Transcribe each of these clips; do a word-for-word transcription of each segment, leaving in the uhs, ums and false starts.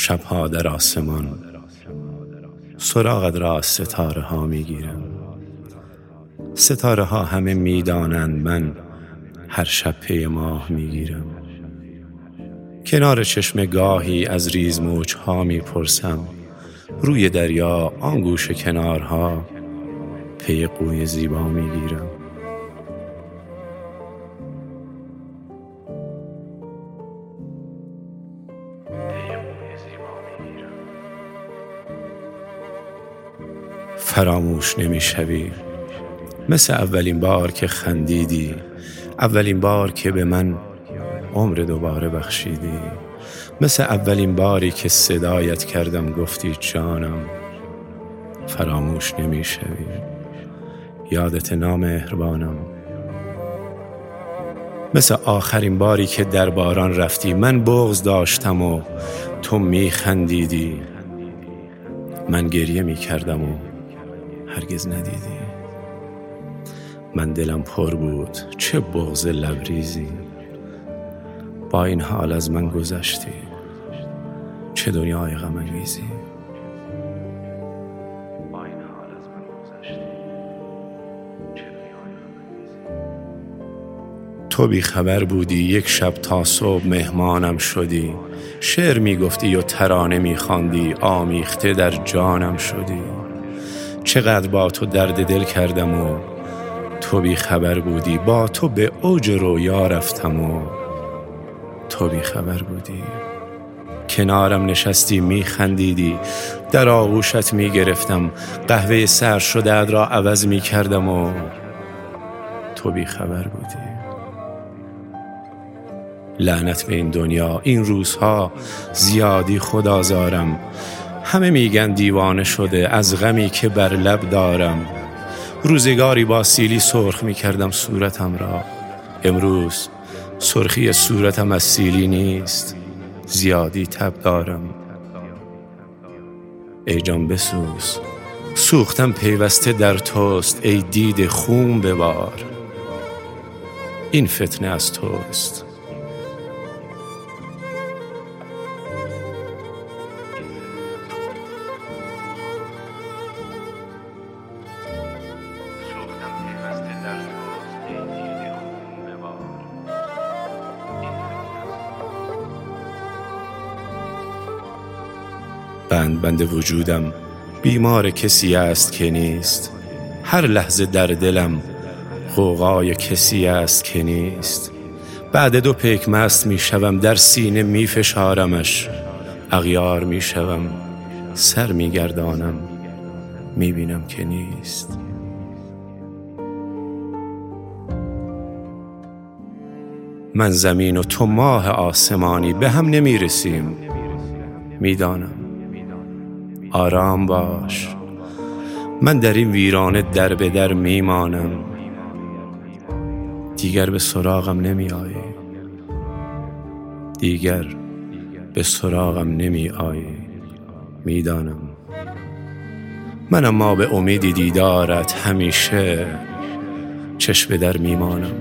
شبها در آسمان سراغت را از ستاره ها می گیرم. ستاره ها همه می دانند من هر شب پی ماه می گیرم. کنار چشم گاهی از ریز موج ها می پرسم، روی دریا آن گوشه کنارها پی قوی زیبا می گیرم. فراموش نمی شوی مثل اولین بار که خندیدی، اولین بار که به من عمر دوباره بخشیدی، مثل اولین باری که صدایت کردم گفتی جانم. فراموش نمی شوی، یادت نامهربانم. مثل آخرین باری که در باران رفتی، من بغض داشتم و تو می خندیدی، من گریه می کردم و هرگز ندیدی. من دلم پر بود چه بغض لبریزی، با این حال از من گذشتی، چه دنیای غم انگیزی. تو بی خبر بودی یک شب تا صبح مهمانم شدی، شعر می گفتی و ترانه می خواندی، آمیخته در جانم شدی. چقدر با تو درد دل کردم و تو بی خبر بودی، با تو به اوج رویا رفتم و تو بی خبر بودی. کنارم نشستی می خندیدی، در آغوشت می گرفتم، قهوه سر شده را عوض می کردم و تو بی خبر بودی. لعنت به این دنیا، این روزها زیادی خدازارم، همه میگن دیوانه شده از غمی که بر لب دارم. روزگاری با سیلی سرخ میکردم صورتم را، امروز سرخی صورتم از سیلی نیست، زیادی تب دارم. ای جان بسوز، سوختم پیوسته در توست، ای دید خون ببار، این فتنه از توست. بند بند وجودم بیمار کسی است که نیست، هر لحظه در دلم غوغای کسی است که نیست. بعد دو پیک مست می شوم، در سینه می فشارمش، اغیار می شوم، سر می گردانم، می بینم که نیست. من زمین و تو ماه آسمانی، به هم نمی رسیم، می دانم. آرام باش، من در این ویرانه در به در میمانم، دیگر به سراغم نمی آیی، دیگر به سراغم نمی آیی، میدانم. من اما به امیدی دیدارت همیشه چشم در میمانم.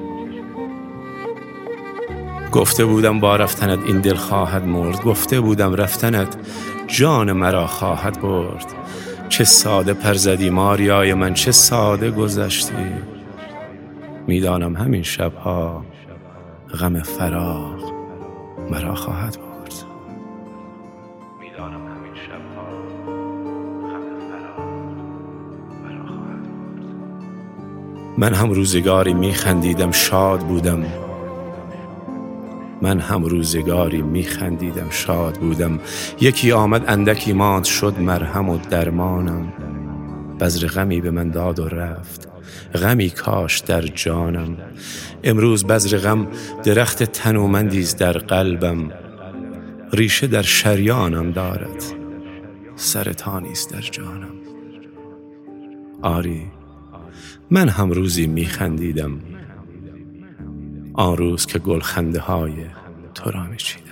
گفته بودم با رفتنت این دل خواهد مرد، گفته بودم رفتنت جان مرا خواهد برد. چه ساده پر زدی ماریای من، چه ساده گذشتی. میدانم همین شبها غم فراق مرا خواهد برد. میدانم همین شبها غم فراق مرا خواهد برد. من هم روزگاری میخندیدم شاد بودم، من هم روزگاری می خندیدم شاد بودم. یکی آمد اندکی ماند شد مرهم و درمانم، بذر غمی به من داد و رفت، غمی کاش در جانم. امروز بذر غم درخت تنومندیز در قلبم، ریشه در شریانم دارد، سرطانیست در جانم. آری من هم روزی می خندیدم، آن روز که گل خنده های تو را می چیدم.